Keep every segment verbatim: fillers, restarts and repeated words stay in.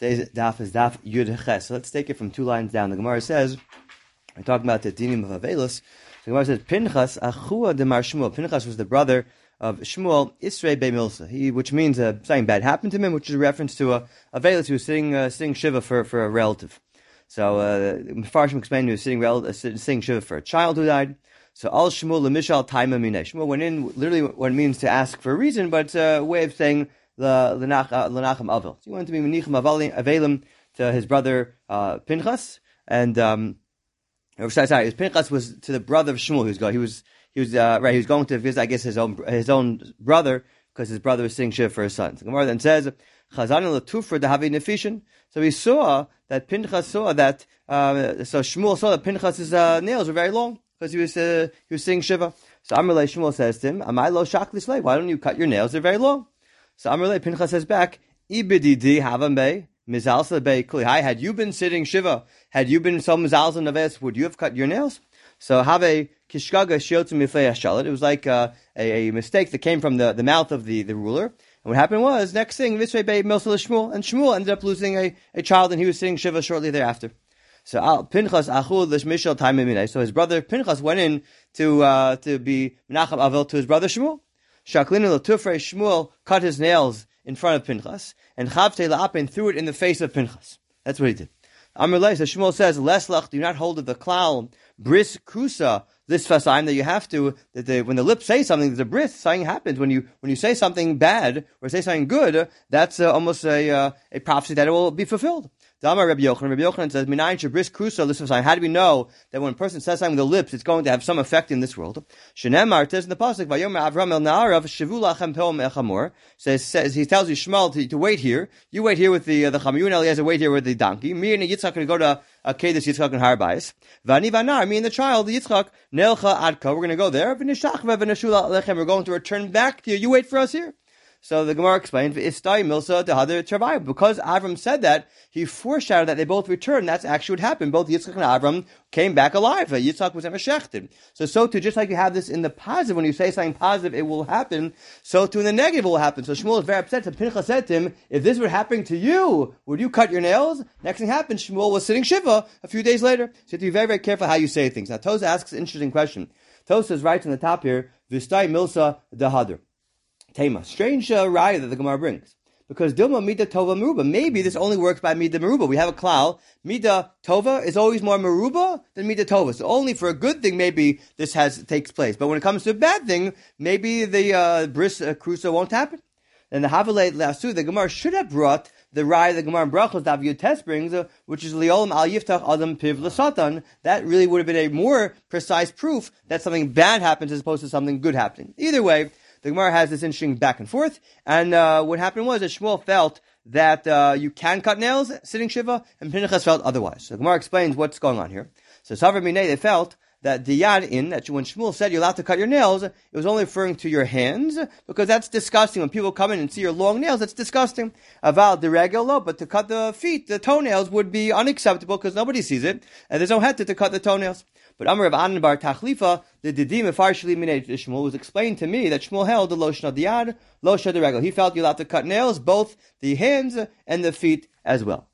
Today's daf is daf Yud Ches. So let's take it from two lines down. The Gemara says, we're talking about the dinim of Avelis. The Gemara says, Pinchas achua demar Shmuel. Pinchas was the brother of Shmuel Isrei Bei Milsa. He, which means uh, something bad happened to him, which is a reference to uh, Avelis who was sitting uh, sitting shiva for, for a relative. So uh, Mefarshim explained he was sitting rel- uh, sitting shiva for a child who died. So al Shmuel lemishal taima minei. Shmuel went in literally what it means to ask for a reason, but it's a way of saying the Lenachem Avil. So he wanted to be Menichem Avelim to his brother uh, Pinchas, and um, sorry, sorry, his Pinchas was to the brother of Shmuel. He was going. He was he was uh, right. He was going to visit, I guess, his own his own brother because his brother was sitting shiva for his son. So Gemara then says, Chazan l'tufra dehavi nefishin. So he saw that Pinchas saw that. Uh, so Shmuel saw that Pinchas's uh, nails were very long because he was uh, he was sitting shiva. So Amrullah Shmuel says to him, Amai lo shakli slay. Why don't you cut your nails? They're very long. So Amrullah Pinchas says back, Ibididi havambe mizalsa be kli. Hi, had you been sitting shiva, had you been some mizalsa naves, would you have cut your nails? So have a kishkaga shiotzim miflei shalit. It was like uh, a, a mistake that came from the, the mouth of the, the ruler. And what happened was, next thing, Visvei be milsa Shmuel, and Shmuel ended up losing a, a child, and he was sitting shiva shortly thereafter. So Al Pinchas achul l'shmishal taimimine. So his brother Pinchas went in to uh, to be Menachem Avil to his brother Shmuel. Shaklinu l'tufrei Shmuel cut his nails in front of Pinchas, and Chavtei la'apin threw it in the face of Pinchas. That's what he did. Amrullah, so Shmuel says, Leslach, do not hold of the klal, bris krusa, this fasayim that you have to, that the, when the lips say something, there's a bris, something happens. When you when you say something bad, or say something good, that's uh, almost a uh, a prophecy that it will be fulfilled. Dama Rabbi Yochanan, Rabbi Yochanan says, Minayin shabris krusa, this fasayim. How do we know that when a person says something with the lips, it's going to have some effect in this world? Shenemar, it says in the pasuk, Vayomer Avram el Naarav, Shavu lachem peom echamor, says, says, he tells you, Shmuel, to, to wait here. You wait here with the, uh, the chamor, you and Eliezer wait here with the donkey. Me and Yitzchak are going to go to uh, Kedesh Yitzchak and Har Bayis. Vani vanar, me and the child, Yitzchak, Nelcha adka, we're going to go there. V'nishachva v'nashula lechem, we're going to return back to you. You wait for us here. So the Gemara explained, Istai Milsa Tehadar Travay. Because Avram said that, he foreshadowed that they both returned. That's actually what happened. Both Yitzchak and Avram came back alive. Yitzchak was ever shechted. So, so too, just like you have this in the positive, when you say something positive, it will happen. So too in the negative, it will happen. So Shmuel is very upset. So Pinchas said to him, if this were happening to you, would you cut your nails? Next thing happened, Shmuel was sitting shiva a few days later. So you have to be very, very careful how you say things. Now, Tosa asks an interesting question. Tosa writes on the top here, Vistai Milsa Dahadr. Tema. Strange uh, raya that the Gemara brings. Because Dilma Mida Tova Meruba. Maybe this only works by Mida Meruba. We have a klal. Mida Tova is always more Meruba than Mida Tova. So only for a good thing, maybe this has takes place. But when it comes to a bad thing, maybe the uh, bris uh, cruza won't happen. And the Havilei Lasu, the Gemara should have brought the raya the Gemara in Brachos that Yud Tes brings, uh, which is Liolam Al Yiftach Adam Piv L'Satan. That really would have been a more precise proof that something bad happens as opposed to something good happening. Either way, the Gemara has this interesting back and forth, and uh, what happened was that Shmuel felt that uh, you can cut nails sitting shiva, and Pinchas felt otherwise. So the Gemara explains what's going on here. So Savra Minei, they felt that the yad in, that when Shmuel said you're allowed to cut your nails, it was only referring to your hands, because that's disgusting. When people come in and see your long nails, that's disgusting. Aval de regelo, but to cut the feet, the toenails would be unacceptable, because nobody sees it, and there's no head to, to cut the toenails. But Amar of Anan bar Tachlifa, the Didim Efarshli Minei Shmuel was explained to me that Shmuel held the Loshna Diyad, Loshna Regel. He felt you're allowed to cut nails, both the hands and the feet as well.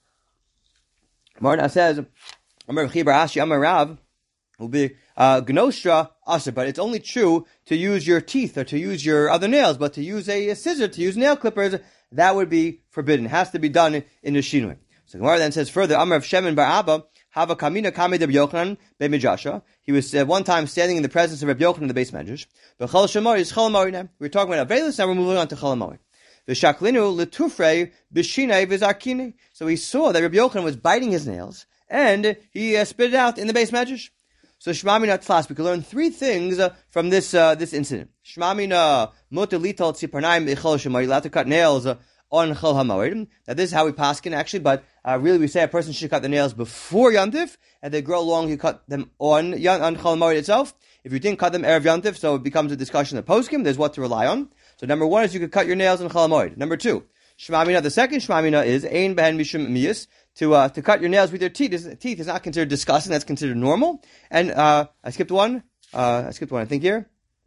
Marna says, Amar of Chibar Ashi, Amar Rav, will be uh, Gnostra Asr, but it's only true to use your teeth or to use your other nails, but to use a, a scissor, to use nail clippers, that would be forbidden. It has to be done in, in the Shinui. So Gemara then says further, Amar of Shemin bar Abba, Hava kamina kamid Rabbi Yochanan be'mijasha. He was uh, one time standing in the presence of Rabbi Yochanan in the base medrash. B'chol shemor is chol amori now. We're talking about Avelis, now we're moving on to chol amori. V'shaklinu l'tufrei b'shinei v'zarkini. So he saw that Rabbi Yochanan was biting his nails, and he uh, spit it out in the base medrash. So shmamina tlas. We can learn three things uh, from this uh, this incident. Shmamina mutar litol tziparnaim b'chol shemor. You're allowed to cut nails uh, on Chol HaMoed. Now this is how we paskin actually, but uh, really we say a person should cut the nails before Yantif, and they grow long, you cut them on on Chol HaMoed itself. If you didn't cut them Erev Yantif, so it becomes a discussion of poskim, there's what to rely on. So number one is you could cut your nails on Chol HaMoed. Number two, Shmamina, the second Shmamina is Ein Behen Mishum Miyas, to uh, to cut your nails with your teeth. Is, teeth is not considered disgusting, that's considered normal. And uh, I skipped one, uh, I skipped one I think here.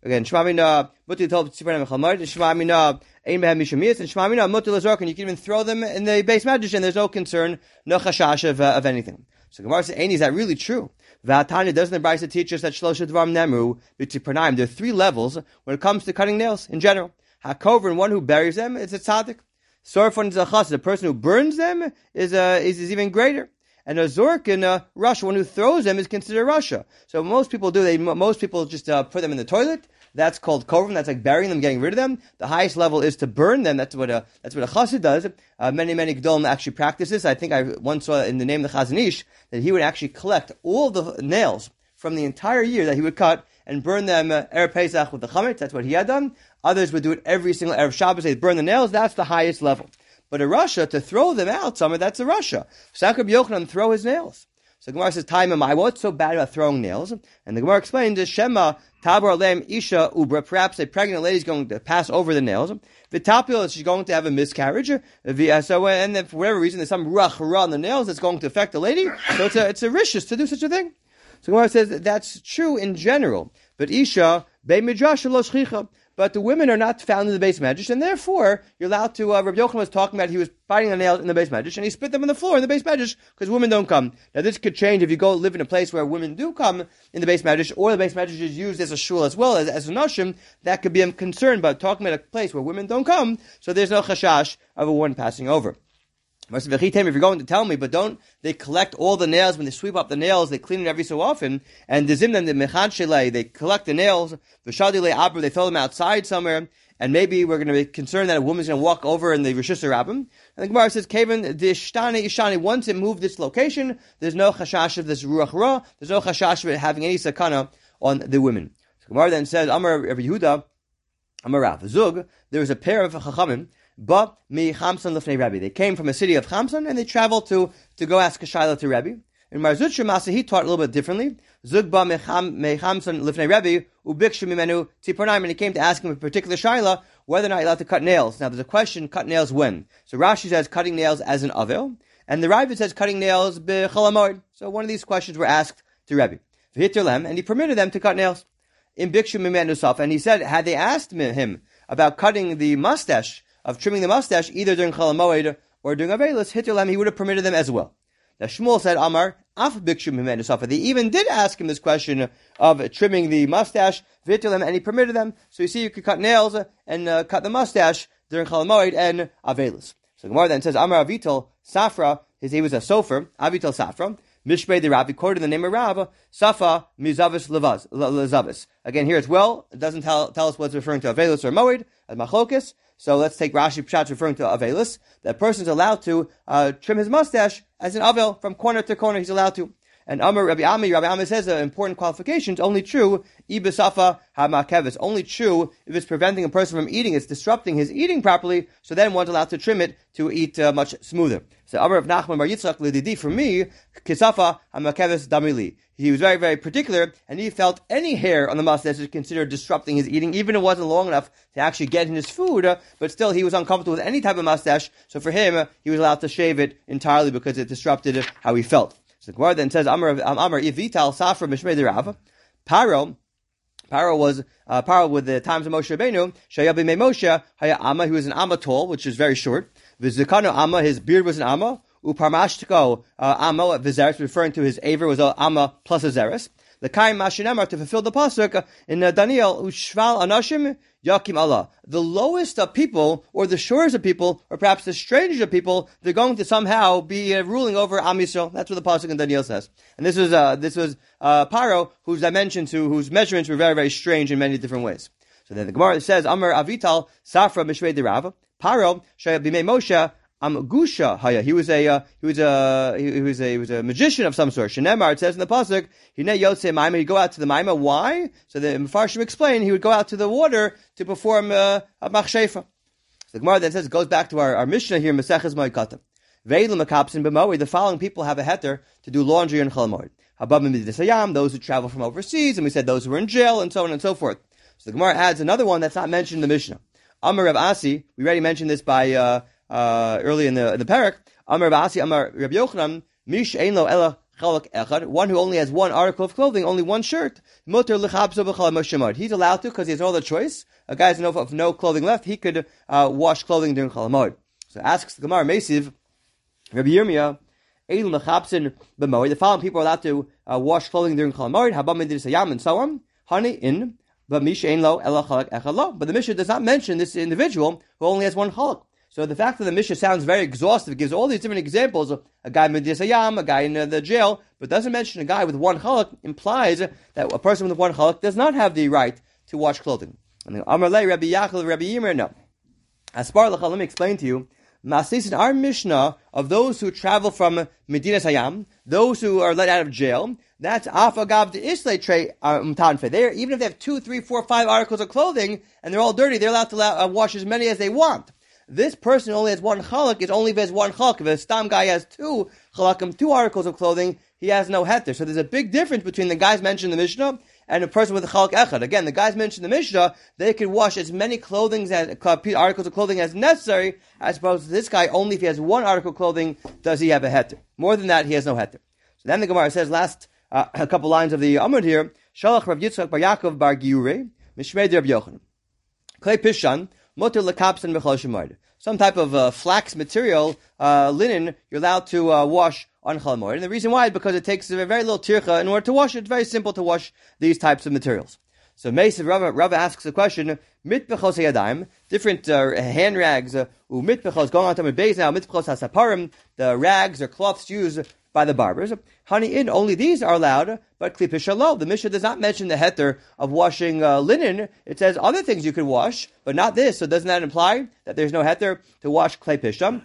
Again, Shema Mina, Muti told Tziponim Chalmoid, Shema Mina, Ein Behem Mishamias, and Shema Mina, Muti Lazork, and you can even throw them in the base medrash, and there's no concern, no chashash of, uh, of anything. So Gemara says, Aini, is that really true? V'atani, doesn't the Brisa teach us that Shlosha Dvarim Nemru, B'tziponim, there are three levels when it comes to cutting nails in general. HaKover, and one who buries them, is a tzaddik. Sorfon is a chassid, the person who burns them is, uh, is, is even greater. And a zork in uh, Russia, one who throws them is considered Russia. So most people do, they most people just uh, put them in the toilet. That's called kovrim. That's like burying them, getting rid of them. The highest level is to burn them. That's what a that's what a chassid does. Uh, many many gedolim actually practice this. I think I once saw in the name of the Chazon Ish that he would actually collect all the nails from the entire year that he would cut and burn them uh, Erev Pesach with the chametz. That's what he had done. Others would do it every single Erev Shabbos. They'd burn the nails. That's the highest level. But a Russia, to throw them out somewhere, that's a Russia. Sakab Yochanan, throw his nails. So the Gemara says, Taimamai, what's so bad about throwing nails? And the Gemara explains, Shema, Tabor Alem, Isha, Ubra, perhaps a pregnant lady is going to pass over the nails. Vitapil, she's going to have a miscarriage. So, and then for whatever reason, there's some ruach hara on the nails that's going to affect the lady. So it's a, it's a rishus to do such a thing. So the Gemara says, that's true in general. But Isha, Bei Midrash, Lo Shchicha. But the women are not found in the base medrash, and therefore you're allowed to. Uh, Rabbi Yochanan was talking about he was biting the nails in the base medrash, and he spit them on the floor in the base medrash because women don't come. Now this could change if you go live in a place where women do come in the base medrash, or the base medrash is used as a shul as well as as a nashim. That could be a concern. But talking about a place where women don't come, so there's no chashash of a woman passing over. If you're going to tell me, but don't they collect all the nails when they sweep up the nails? They clean it every so often, and the zimnan the mechan shelei, they collect the nails. V'shadilei abra, they throw them outside somewhere, and maybe we're going to be concerned that a woman's going to walk over in the rishus rabbim. And the Gemara says, "Kaven the ishtani ishani." Once it moved this location, there's no chashash of this ruach ra. There's no chashash of it having any sakana on the women. So Gemara then says, "Amar Rabbi Yehuda, Amar Rav Zug." There was a pair of chachamim. But mi Chamson lifnei Rebbe. They came from a city of Chamson and they traveled to, to go ask a shayla to Rebbe. In Mar Zutra Masa, he taught a little bit differently. Zugba me Chamson lifnei Rebbe ubikshu mimenu tzipornaim, and he came to ask him a particular shayla whether or not you're allowed to cut nails. Now there's a question: cut nails when? So Rashi says cutting nails as an avel, and the Ravid says cutting nails b'chol hamoed. So one of these questions were asked to Rebbe. V'hitir and he permitted them to cut nails. In bikshu mimenu saf, and he said had they asked him about cutting the mustache, of trimming the mustache, either during Chol HaMoed or during Avelis, Hitterlem, he would have permitted them as well. Now Shmuel said, Amar, Af Bikshu Mimenu Safa. They even did ask him this question of trimming the mustache, Hitterlem, and he permitted them. So you see, you could cut nails and uh, cut the mustache during Chol HaMoed and Avelis. So Gemara then says, Amar Avital Safra, his, he was a sofer, Avital Safra, Mishpei the Rabbi, quoted in the name of Rab, Safa Mizavis Lezavis. Again, here as well, it doesn't tell, tell us what's referring to Avelis or Moed, as Machlokis. So let's take Rashi Pshat referring to Avelis. That person's allowed to uh, trim his mustache as an Avel from corner to corner. He's allowed to. And Amar Rabbi Ami, Rabbi Ami says uh, important qualifications. Only true Ibisafa Hamakevis. Only true if it's preventing a person from eating. It's disrupting his eating properly. So then one's allowed to trim it to eat uh, much smoother. So Amar of Nachman Bar Yitzchak Lididi, for me, Kisafa Hamakevis Damili. He was very, very particular, and he felt any hair on the mustache is considered disrupting his eating, even if it wasn't long enough to actually get in his food, uh, but still he was uncomfortable with any type of mustache, so for him, uh, he was allowed to shave it entirely because it disrupted uh, how he felt. So the Gemara then says, Amar, Amar, Yivital, Safra, Mishmei de Rav, Paro, Paro was, uh, Paro with the times of Moshe Rabbeinu, Shayabi Me Moshe, Haya Amma, he was an Amma tall, which is very short, Vizikano Amma, his beard was an Amma, Uparmashtiko uh, Amma Vizeres, referring to his aver was uh, Amma plus a Zeres. The Kaim Mashinemar, to fulfill the pasuk uh, in uh, Daniel, Ushval Anashim Yakim Allah. The lowest of people, or the shortest of people, or perhaps the strangest of people, they're going to somehow be uh, ruling over Am Yisrael. That's what the pasuk in Daniel says. And this was uh, this was uh, Paro, whose dimensions, who, whose measurements were very, very strange in many different ways. So then the Gemara says, Amar Avital Safra Mishvei Derav Paro Shaya Bimei Moshe. Am Gusha Haya. He was a uh, he was a he, he was a he was a magician of some sort. Shenemar, it says in the pasuk, Hine Yotze Maima. He'd go out to the Maima. Why? So the Mefarshim explain he would go out to the water to perform uh, a machshefa. So the Gemara then says it goes back to our, our Mishnah here, Maseches Moed Veilim Makapsin B'Moed. The following people have a heter to do laundry in Chol Moed. Habam Midisayam, those who travel from overseas, and we said those who were in jail, and so on and so forth. So the Gemara adds another one that's not mentioned in the Mishnah. Amar Rav Asi. We already mentioned this by. Uh, Uh, early in the in the parak, Amar Basi, Amar Rabbi Yochanan, Mish Ein Lo Ela chalak echad, one who only has one article of clothing, only one shirt, mutar lechabso b'chal moshamad. He's allowed to because he has no other choice. A guy has no, of no clothing left, he could uh, wash clothing during Chol Hamoed. So asks the Gemara, Mesiv, Rabbi Yirmiyah, Eilum lechabsin b'moed. The following people are allowed to uh, wash clothing during Chol Hamoed. Habam medis hayam and so on. Honey in, but misha ein lo ela chalak echad lo. But the Mishnah does not mention this individual who only has one chalak. So the fact that the Mishnah sounds very exhaustive, gives all these different examples of a guy medis hayam, a guy in uh, the jail, but doesn't mention a guy with one chalak, implies that a person with one chalak does not have the right to wash clothing. And the Amar Lei, Rabbi Yachel, Rabbi Yirmiyah, no. Aspar L'cha, let me explain to you. Masis in our Mishnah of those who travel from Medinas Hayam, those who are let out of jail, that's Afagav de Islay Trey Umtanfe. There, even if they have two, three, four, five articles of clothing and they're all dirty, they're allowed to allow, uh, wash as many as they want. This person only has one chalak, it's only if he has one chalak. If a stam guy has two chalakim, two articles of clothing, he has no heter. So there's a big difference between the guys mentioned in the Mishnah and a person with a chalak echad. Again, the guys mentioned in the Mishnah, they could wash as many clothing as, articles of clothing as necessary, as opposed to this guy, only if he has one article of clothing does he have a heter. More than that, he has no heter. So then the Gemara says, last uh, a couple lines of the Amud here, Shalach Rav Yitzchak bar Yaakov bar Giure, Mishmei de Rav Yochanan. Klei Pishan, Moter lekapsen b'chol shemoed. Some type of uh, flax material, uh, linen, you're allowed to uh, wash on Chol Hamoed. And the reason why is because it takes a very little tircha in order to wash it. It's very simple to wash these types of materials. So Meisiv Rava, Rava asks the question, mitbechos hayadayim, different uh, hand rags, uh, mitbechos, going on to my base now, mitbechos hasaparim, the rags or cloths used by the barbers. Honey in, only these are allowed, but klipa shalom. The Mishnah does not mention the heter of washing uh, linen. It says other things you could wash, but not this. So doesn't that imply that there's no heter to wash klei pisha?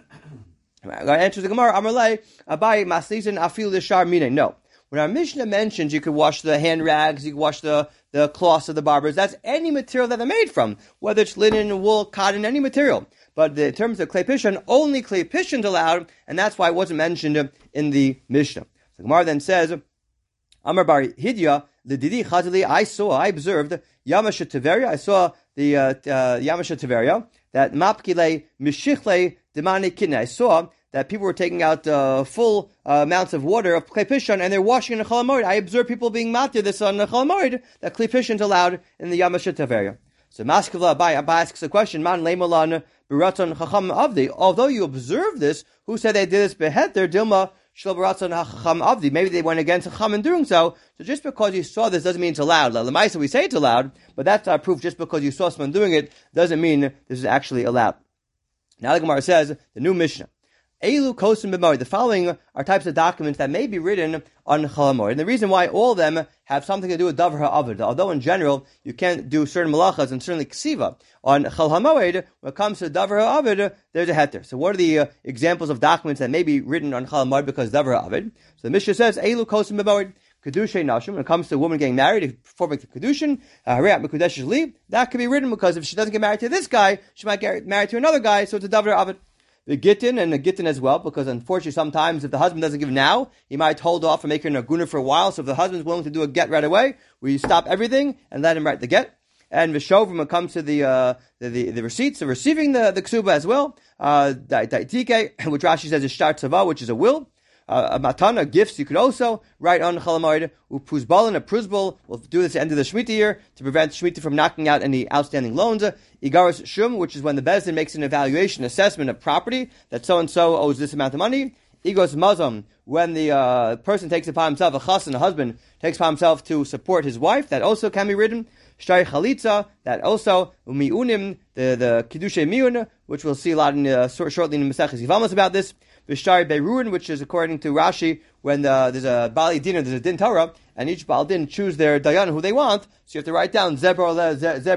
Answers the Gemara, Amarlei, Abai maslisin afil lishar mine. No. When our Mishnah mentions you could wash the hand rags, you could wash the, the cloths of the barbers, that's any material that they're made from, whether it's linen, wool, cotton, any material. But in terms of klei pishan, only klei pishan is allowed, and that's why it wasn't mentioned in the Mishnah. The Gemara then says, Amar bar Hidya, the Didi Chazali, I saw, I observed, Yamasha Tiveria, I saw the uh, uh, Yamasha Tiveria, that Mapkile Mishichle Demani Kidne. I saw that people were taking out uh, full uh, amounts of water of klei pishan and they're washing in the Chol Hamoed. I observed people being matir this on the Chol Hamoed, that klei pishan is allowed in the Yamasha Tiveria. So Maskevla Abai, Abai asks the question, Man Leimalan Biraton Chacham Avdi. Although you observe this, who said they did this beheter Dilma Shel Biraton Chacham Avdi? Maybe they went against Chacham in doing so. So just because you saw this doesn't mean it's allowed. Lamaisa, we say it's allowed, but that's our proof. Just because you saw someone doing it doesn't mean this is actually allowed. Now the Gemara says the new Mishnah. Elu kosim b'moed. The following are types of documents that may be written on Chol Hamoed. And the reason why all of them have something to do with davar ha'avod, although in general you can't do certain malachas and certainly ksiva on Chol Hamoed, when it comes to davar ha'avod, there's a heter. So what are the uh, examples of documents that may be written on Chol Hamoed because davar ha'avod? So the Mishnah says Elu kosim b'moed. Kedushay nashim. When it comes to a woman getting married, performing the kedushin, harayat mekudesh li, that could be written because if she doesn't get married to this guy, she might get married to another guy. So it's a davar ha'avod. The gittin and the gittin as well, because unfortunately sometimes if the husband doesn't give now, he might hold off and make her an aguna for a while. So if the husband's willing to do a get right away, we stop everything and let him write the get. And Vishovim, when it comes to the, uh, the, the, the receipts of receiving the, the ksuba as well, uh, daitike, which Rashi says is shtar tzava, which is a will. Uh, a matana, gifts, you could also write on Chol Hamoed. Upuzbalin, a pruzbal, we'll do this at the end of the Shemitah year to prevent Shemitah from knocking out any outstanding loans. Igaris shum, which is when the Bezdin makes an evaluation, assessment of property, that so-and-so owes this amount of money. Igos mazam, when the uh, person takes upon himself, a chassan, a husband, takes upon himself to support his wife, that also can be written. Shtai chalitza, that also, umiunim, the, the kiddushay miun, which we'll see a lot in, uh, shortly in the Maseches Yevamos about this. V'shtar beruin, which is according to Rashi, when uh, there's a Bali Din, there's a Din Torah, and each Baal Din choose their Dayan, who they want, so you have to write down Zebor lo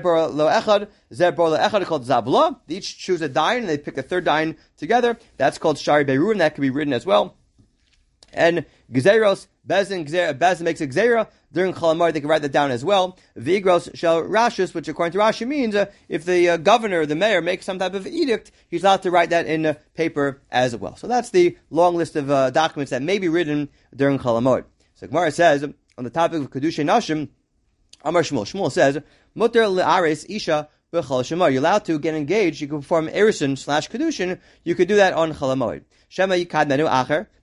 Echad, Zebor lo Echad, called Zabla. They each choose a Dayan, and they pick a third Dayan together. That's called Shari Beruin, that can be written as well. And Gezeros, Bezin, Bezin makes a Gezerah. During Chol Hamoed, they can write that down as well. Vigros shel Rashus, which according to Rashi means uh, if the uh, governor, the mayor, makes some type of edict, he's allowed to write that in uh, paper as well. So that's the long list of uh, documents that may be written during Chol Hamoed. So Gemara says, on the topic of Kedushay Nashim, Amar Shmuel, Shmuel says, Muter le'ares isha b'chol Hamoed. You're allowed to get engaged, you can perform erison slash Kedushin, you could do that on Chol Hamoed. Shema yikad menu acher,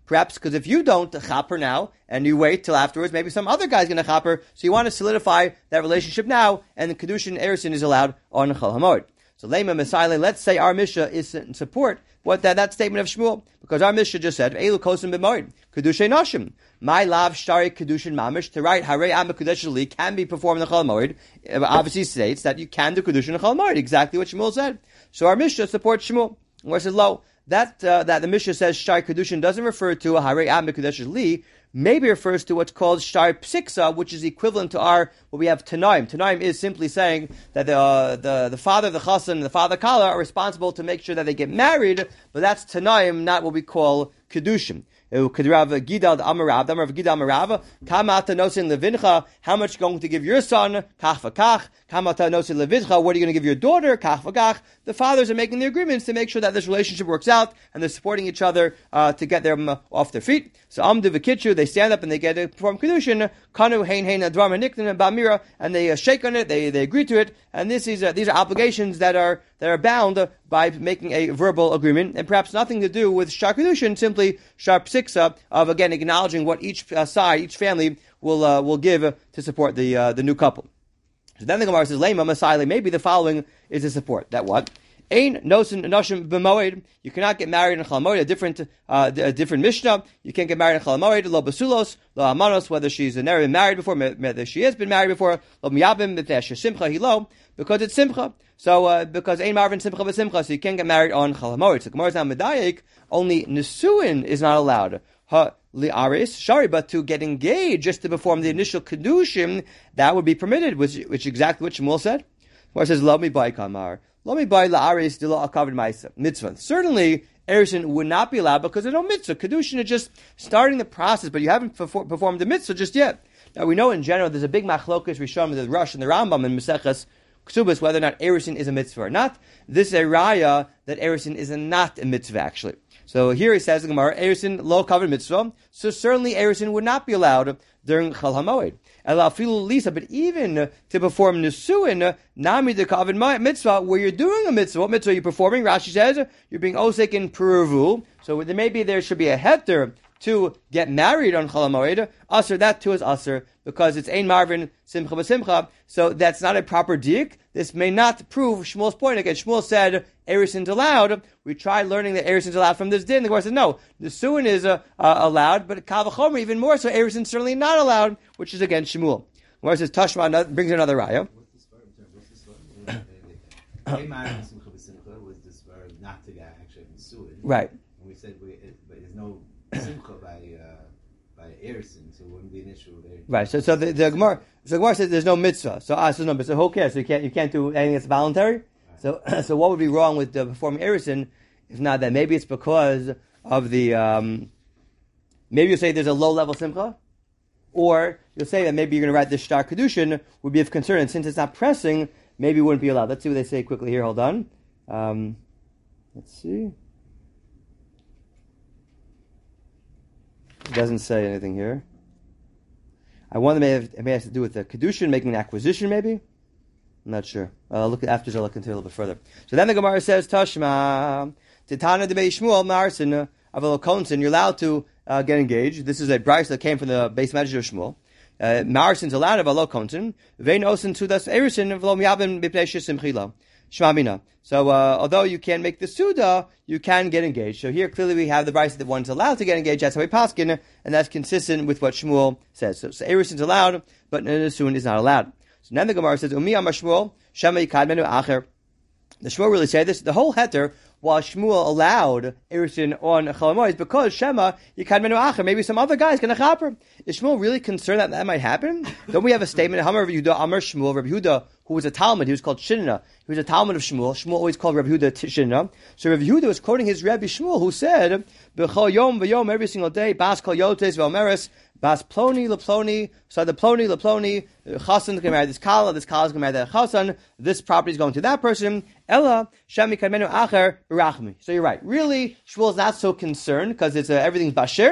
Perhaps because if you don't chap her now, and you wait till afterwards, maybe some other guy's going to chap her, so you want to solidify that relationship now, and the Kedushin Erusin is allowed on Chol HaMoed. So Lema Mesaile, let's say our Mishnah is in support what that, that statement of Shmuel, because our Mishnah just said, Elu Kosim B'Moed, Kedushay Nashim. My lav Shtari Kedushin Mamish, to write Harei Am Kedushin Li can be performed in the Chol HaMoed, obviously states that you can do Kedushin in the Chol HaMoed, exactly what Shmuel said. So our Mishnah supports Shmuel. Where it says, lo, that, uh, that the Mishnah says Shtari Kedushin doesn't refer to a Harei Am Kedushin Li, maybe refers to what's called Shtar Psiksa, which is equivalent to our, what we have Tanaim. Tanaim is simply saying that the, uh, the, the father, the Chassan, and the father Kala are responsible to make sure that they get married, but that's Tanaim, not what we call Kedushim. Kedrav Gidal Amarav, Amarav Gidal Amarav, Kamata Nosin Levincha, how much are you going to give your son? Kach v'kach. Kamata Nosin Levincha, what are you going to give your daughter? Kach v'kach. The fathers are making the agreements to make sure that this relationship works out, and they're supporting each other uh, to get them uh, off their feet. So Amdu v'kitchu, they stand up and they get to perform Kedushin, Kanu hein hein adram and niktan and bamira, and they uh, shake on it, they they agree to it, and this is uh, these are obligations that are that are bound by making a verbal agreement, and perhaps nothing to do with Shtar Kedushin, simply Shtar Psiksa, of again acknowledging what each uh, side, each family will uh, will give uh, to support the uh, the new couple. So then the Gemara says, Lema Masaile, maybe the following is a support. That what? Ein nosin nashim b'moed. You cannot get married in Chol HaMoed, a different, uh, a different Mishnah. You can't get married in Chol HaMoed, lo basulos, lo amanos, whether she's never been married before, whether she has been married before, lo miyabim, b'tesh simcha hilo, because it's simcha. So, uh, because ein marvin simcha v'simcha, so you can't get married on Chol HaMoed. So Gemara is now medayik, only Nesuin is not allowed. Ha li'aris, sorry, but to get engaged, just to perform the initial Kedushim, that would be permitted, which, which exactly what Shmuel said. Gemara says, lo mi bai kamar. Let me buy la'aris de lo akavid ma'isa mitzvah. Certainly, Erusin would not be allowed because there's no mitzvah. Kedushin is just starting the process, but you haven't performed the mitzvah just yet. Now we know in general there's a big machlokas Rishon with the Rush and the Rambam in Maseches Ksubas whether or not Erusin is a mitzvah or not. This is a raya that Erusin is a not a mitzvah actually. So here he says in Gemara, Erusin lo covered mitzvah. So certainly Erusin would not be allowed during Chol HaMoed. Lisa, but even to perform Nesuin, Nami de Kavod mitzvah, where you're doing a mitzvah, what mitzvah are you performing? Rashi says you're being osek in Peruvu. So there maybe there should be a heter to get married on Chol HaMoed. Aser, that too is aser, because it's ein marvin simcha b'simcha. So that's not a proper diak. This may not prove Shmuel's point. Again, Shmuel said Erusin's allowed. We tried learning that Erusin's allowed from this din. The Gemara said no, the Nesuin is uh, uh, allowed, but Kal v'chomer even more so. Erusin's certainly not allowed, which is against Shmuel. The Gemara says Tashma brings another raya. What's the story? What's the story? Ein marvin simcha b'simcha was the story not to get actually Nesuin. Right. And we said we, it, but there's no simcha by uh, by Erusin, so it wouldn't be an issue there. Right. So, so the, the Gemara, so the Gemara says there's no mitzvah. So, ah, so no, but so who cares? So you can't, you can't do anything that's voluntary. Right. So, so what would be wrong with uh, performing Erusin if not that? Maybe it's because of the. Um, maybe you say there's a low level simcha, or you'll say that maybe you're going to write the Shtar Kedushin would be of concern, and since it's not pressing, maybe it wouldn't be allowed. Let's see what they say quickly here. Hold on. Um, let's see. It doesn't say anything here. I wonder maybe it may have to do with the Kedushin, making an acquisition, maybe? I'm not sure. I'll look after, I'll look into it a little bit further. So then the Gemara says, Tashma, Titana de Shmuel, Marsin, Avelo Konsin, you're allowed to uh, get engaged. This is a brayso that came from the base message of Shmuel. Uh, Marsin's allowed, Avelo Konsin, Vein Osin to das Erusin, Avelo Miabim, Bipneshis Simchila. Shmamina. So, uh, although you can't make the Suda, you can get engaged. So here clearly we have the brayso that one's allowed to get engaged. That's how we paskin, and that's consistent with what Shmuel says. So, so Erusin's allowed, but Nesuin is not allowed. So then the Gemara says, Umi Amar Shmuel, Shema Yikadmenu Acher. The Shmuel really said this. The whole heter, while Shmuel allowed Erusin on Chol HaMoed, is because Shema Yikadmenu Acher. Maybe some other guy's going to chaper. Is Shmuel really concerned that that might happen? Don't we have a statement? Hamar Rabbi Yehuda, Amar Shmuel, Rabbi Yehuda, who was a Talmud, he was called Shinna. He was a Talmud of Shmuel. Shmuel always called Rabbi Yehuda Shinna. So Rabbi Yehuda was quoting his Rabbi Shmuel, who said, B'chol yom v'yom, every single day, Bas kol yotes v'omeres, Bas ploni leploni, so the ploni leploni, Chasan can marry this kala, this kala is going to marry that Chasan, this property is going to that person, Ella, Shemi kadmenu acher, Rachmi. So you're right. Really, Shmuel is not so concerned, because it's uh, everything's basher,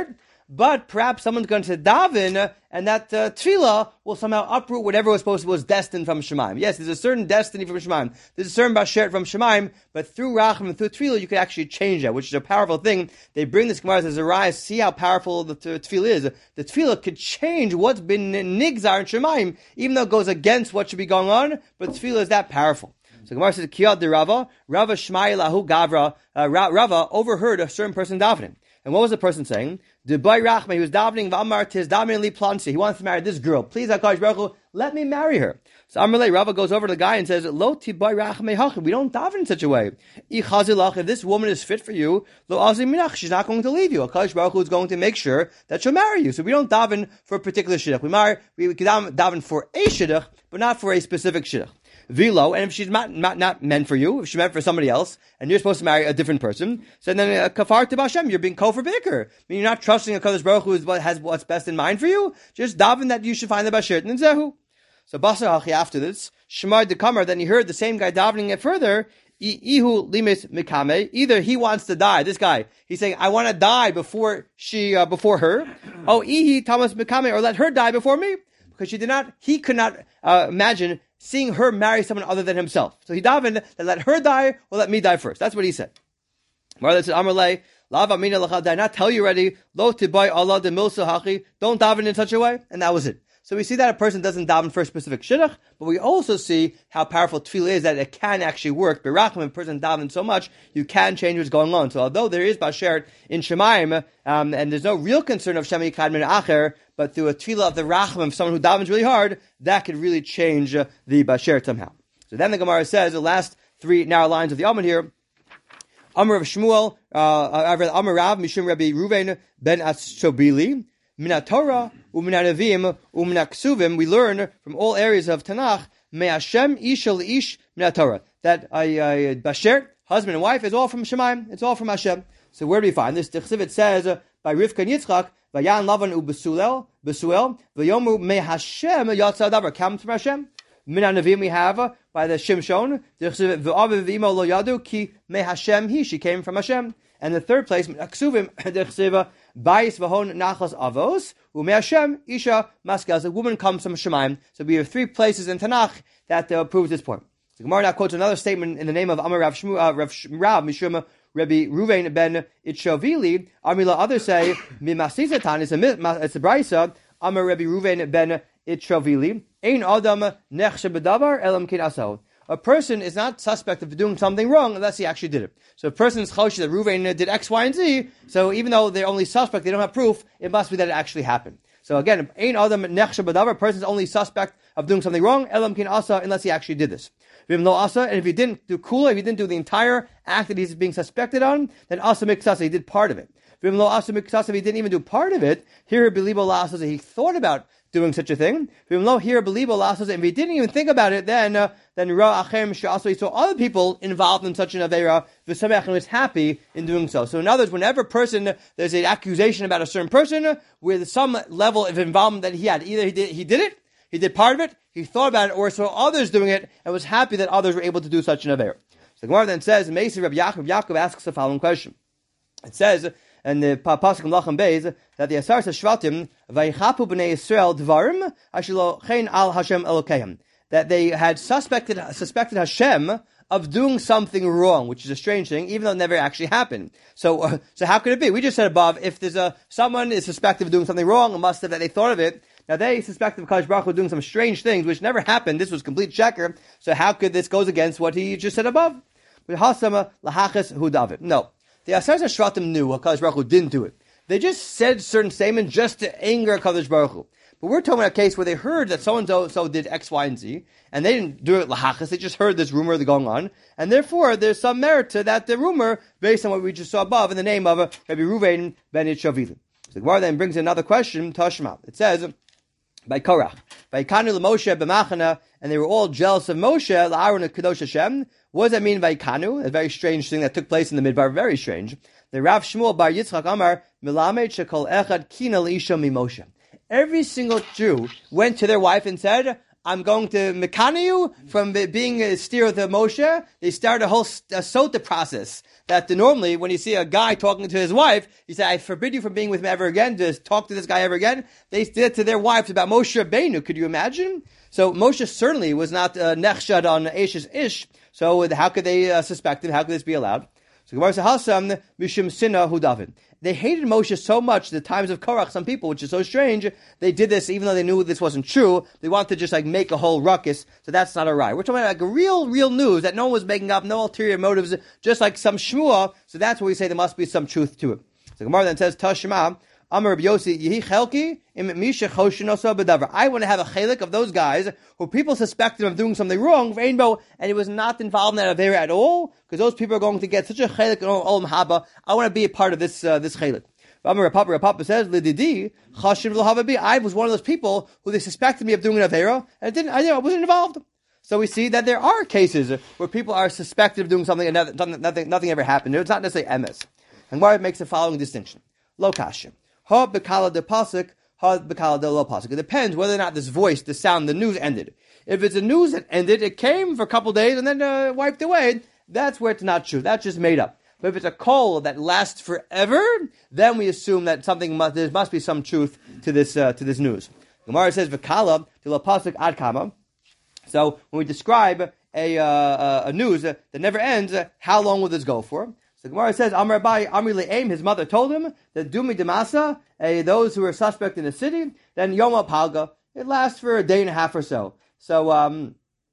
but perhaps someone's going to daven, and that uh, tefillah will somehow uproot whatever was supposed to, was destined from Shemaim. Yes, there's a certain destiny from Shemaim. There's a certain bashert from Shemaim, but through Racham and through tefillah, you could actually change that, which is a powerful thing. They bring this Gemara as a rise. See how powerful the t- tefillah is. The tefillah could change what's been nigzar in Shemaim, even though it goes against what should be going on, but tefillah is that powerful. So Gemara says, Kiyad de Rava, Rava Shmai lahu Gavra, uh, Rava overheard a certain person davening. And what was the person saying? Dubai Rachma, he was davening, V'amar tiz davening li plansi. He wants to marry this girl. Please, HaKadosh Baruch Hu, let me marry her. So Amalei, Rava goes over to the guy and says, Lo tibai Rachma hachim. We don't daven in such a way. Ichazilach, if this woman is fit for you, lo azim minach, she's not going to leave you. HaKadosh Baruch Hu is going to make sure that she'll marry you. So we don't daven for a particular shidduch. We marry, we, we daven for a shidduch, but not for a specific shidduch. Vilo, and if she's not, not not meant for you, if she's meant for somebody else, and you're supposed to marry a different person, so then uh, kafar to Hashem, you're being kofar b'ikr. I mean, you're not trusting a Kadosh Baruch Hu is what has what's best in mind for you. Just daven that you should find the bashir and zehu. So basar hachi after this, shemar dekamar. Then he heard the same guy davening it further. Ihu limis mikame. Either he wants to die. This guy, he's saying, I want to die before she, uh, before her. Oh, ihi tamas mikame, or let her die before me, because she did not. He could not uh, imagine seeing her marry someone other than himself. So he davened that let her die or let me die first. That's what he said. Marla said, Amarle, Lava mina lachal, did I not tell you already? Lo tibai Allah de milsa hachi. Don't daven in such a way. And that was it. So we see that a person doesn't daven for a specific shidduch, but we also see how powerful tefillah is, that it can actually work. Berachim, a person daven so much, you can change what's going on. So although there is bashert in Shemaim, um, and there's no real concern of Shemi Yikad Min Acher, but through a tefillah of the rachim of someone who davens really hard, that could really change uh, the bashert somehow. So then the Gemara says, the last three narrow lines of the Amud here, Amar of Shmuel, uh, Amar Rav, Mishum Rabbi Ruvain ben Aschobili, Mina Torah, Umina Nevim, Umina Ksuvim, we learn from all areas of Tanakh, Me Hashem Ish al Ish Mina Torah, that a, a bashert, husband and wife, is all from Shemaim, it's all from Hashem. So where do we find this? The Chesivit says, uh, by Rivka and Yitzchak, Vayan Lavan u Besuel, Besuel, Vayomu Me Hashem Yatsa Davar, comes from Hashem. Mina Nevim we have uh, by the Shimshon, the Chesivit, V'av V'imo lo yadu, ki Me Hashem He, she came from Hashem. And the third place, Ksuvim, the Chesiva, Bayis v'hon nachas avos, u'me Hashem isha maskaz. A woman comes from Shemaim. So we have three places in Tanakh that uh, proves this point. The Gemara now quotes another statement in the name of Amar Rav Shmu, uh, Rav, Rav Mishum Rabbi Ruvain ben Itchovili. Amila others say mimasisatan. It's a it's a brisa. Amar Rabbi Ruvain ben Itchovili. Ein adam nechshe bedavar elam kin asau. A person is not suspect of doing something wrong unless he actually did it. So a person is chosh that Ruvain did X, Y, and Z, so even though they're only suspect, they don't have proof, it must be that it actually happened. So again, ein adam nechshe b'davar, a person is only suspect of doing something wrong, elam kin asa, unless he actually did this. Vim lo asa, and if he didn't do kula, if he didn't do the entire act that he's being suspected on, then asa miksasa, he did part of it. Vim lo asa miksasa, if he didn't even do part of it, here belibo la asa, he thought about doing such a thing. Vim lo here belibo la asa, and if he didn't even think about it, then uh, then ra achem she'asa, he saw other people involved in such an avera, v'samech, and was happy in doing so. So in other words, whenever a person, there's an accusation about a certain person, with some level of involvement that he had, either he did he did it, he did part of it, he thought about it, or saw others doing it, and was happy that others were able to do such an avera. So the Gemara then says, Meisi Rabbi Yaakov, Yaakov asks the following question. It says, and the Pasuk in Lachem Beis, that the Asar Shvatim, Vayichapu b'nei Yisrael dvarim, ashilo chen al Hashem Elokeim, that they had suspected suspected Hashem of doing something wrong, which is a strange thing, even though it never actually happened. So, uh, so how could it be? We just said above, if there's a someone is suspected of doing something wrong, it must have that they thought of it. Now they suspected of Kadosh Baruch Hu doing some strange things, which never happened. This was complete checker. So how could this goes against what he just said above? Hasama lahachas hu David. No, the Asar Shvatim knew Kadosh Baruch Hu didn't do it. They just said certain statements just to anger Kadosh Baruch Hu. But we're talking about a case where they heard that so-and-so so did X, Y, and Z, and they didn't do it lahachas, they just heard this rumor going on, and therefore there's some merit to that the rumor, based on what we just saw above, in the name of Rabbi Ruvain ben Itchovili. So the Gemara then brings another question, Tashma. It says, by Korach, by Kanu Moshe b'machana, and they were all jealous of Moshe, la'aron kadosh Hashem. What does that mean, by Kanu? A very strange thing that took place in the Midbar, very strange. The Rav Shmuel bar Yitzchak Amar, milamed shekol echad kina l'isha mi Moshe. Every single Jew went to their wife and said, I'm going to mekana you from being a steer of the Moshe. They start a whole uh, sota process. That normally, when you see a guy talking to his wife, he said, I forbid you from being with me ever again, to talk to this guy ever again. They did it to their wives about Moshe Rabbeinu. Could you imagine? So Moshe certainly was not uh, nechshad on Ash's ish. So how could they uh, suspect him? How could this be allowed? So Gemara says, Hasam mishum sinah hu David. They hated Moshe so much, the times of Korach, some people, which is so strange, they did this even though they knew this wasn't true. They wanted to just like make a whole ruckus, so that's not a right. We're talking about like real, real news that no one was making up, no ulterior motives, just like some shmua, so that's where we say there must be some truth to it. So Gemara then says, Tashma, Amar Rabbi Yossi, Yehi Chelki, Im Misha Choshinoso B'davar. I want to have a chelik of those guys who people suspected of doing something wrong, Rainbow, and he was not involved in that affair at all, because those people are going to get such a chelik in Olam Haba. I want to be a part of this uh, this chelik. Amar Rapapa, Rapapa says, Lididi, Chashiv L'Havabi. I was one of those people who they suspected me of doing an affair, and it didn't, I, I wasn't involved. So we see that there are cases where people are suspected of doing something and nothing, nothing, nothing ever happened. It's not necessarily M S. And why it makes the following distinction. Lo kashim. Ha bekala de pasuk, ha bekala de lo pasuk. It depends whether or not this voice, the sound, the news ended. If it's a news that ended, it came for a couple days and then uh, wiped away, that's where it's not true. That's just made up. But if it's a call that lasts forever, then we assume that something must, there must be some truth to this uh, to this news. Gemara says v'kala de lo pasuk ad kama. So when we describe a uh, a news that never ends, how long will this go for? So Gemara says, Amar Abai, Amri Le'em, his mother told him that Dumi Demasa, uh, those who are suspect in the city, then Yoma Palga, it lasts for a day and a half or so. So, um,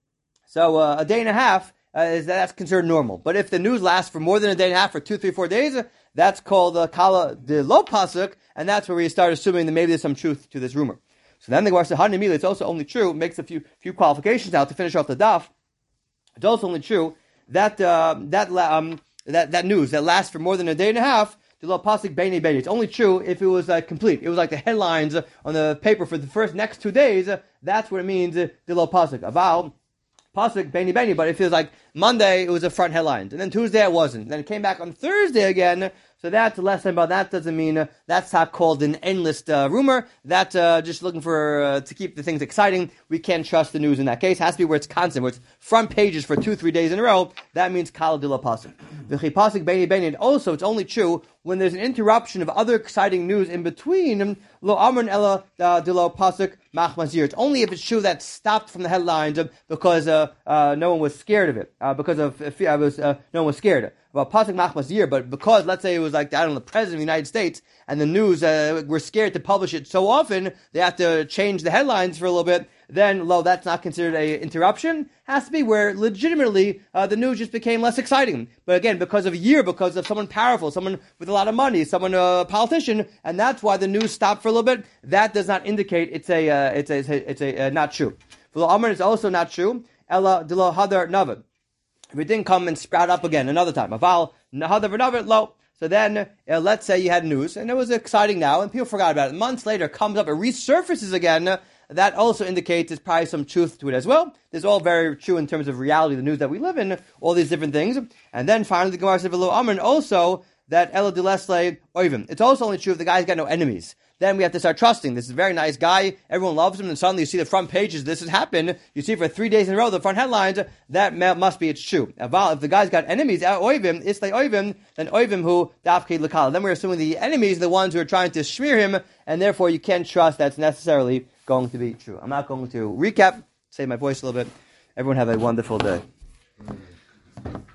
so uh, a day and a half uh, is that's considered normal. But if the news lasts for more than a day and a half, for two, three, four days, that's called uh, Kala de Lo Pasuk, and that's where we start assuming that maybe there's some truth to this rumor. So then the Gemara says, Hanimili, it's also only true, makes a few few qualifications now to finish off the daf. It's also only true that uh, that um. That that news that lasts for more than a day and a half, the lo pasuk beini beini. It's only true if it was uh, complete. It was like the headlines uh, on the paper for the first next two days. Uh, that's what it means. Uh, the lo pasuk aval pasuk beini beini. But if it was like Monday, it was a front headlines, and then Tuesday it wasn't. Then it came back on Thursday again. So that's less than, but that doesn't mean uh, that's not called an endless uh, rumor. That's uh, just looking for uh, to keep the things exciting. We can't trust the news in that case. It has to be where it's constant, where it's front pages for two, three days in a row. That means kala de la pasuk. V'chi pasuk beini beini. And also, it's only true when there's an interruption of other exciting news in between. Lo amron ella de la pasuk machmazir. It's only if it's true that stopped from the headlines uh, because uh, uh, no one was scared of it. Uh, because of uh, fear, was uh, no one was scared. Well, pasuk machmazir, but because let's say it was like I don't know the president of the United States and the news uh, were scared to publish it so often they have to change the headlines for a little bit. Then, lo, that's not considered a interruption. Has to be where legitimately uh, the news just became less exciting. But again, because of a year, because of someone powerful, someone with a lot of money, someone a uh, politician, and that's why the news stopped for a little bit. That does not indicate it's a uh, it's a it's a, it's a uh, not true. For the Amr, it's also not true. Ella de lo hadar navad. If it didn't come and sprout up again another time, aval hadar v'navad lo. So then, uh, let's say you had news and it was exciting now, and people forgot about it. Months later, it comes up, it resurfaces again. Uh, That also indicates there's probably some truth to it as well. This is all very true in terms of reality, the news that we live in, all these different things. And then finally, the Gemara says, "V'lo amrin," also that Ela de Lesle Oivim. It's also only true if the guy's got no enemies. Then we have to start trusting. This is a very nice guy. Everyone loves him. And suddenly you see the front pages. This has happened. You see for three days in a row, the front headlines. That must be it's true. If the guy's got enemies, Oivim, it's like Oivim, then Oivim who dafke l'kala. Then we're assuming the enemies are the ones who are trying to smear him. And therefore you can't trust that's necessarily going to be true. I'm not going to recap, save my voice a little bit. Everyone have a wonderful day.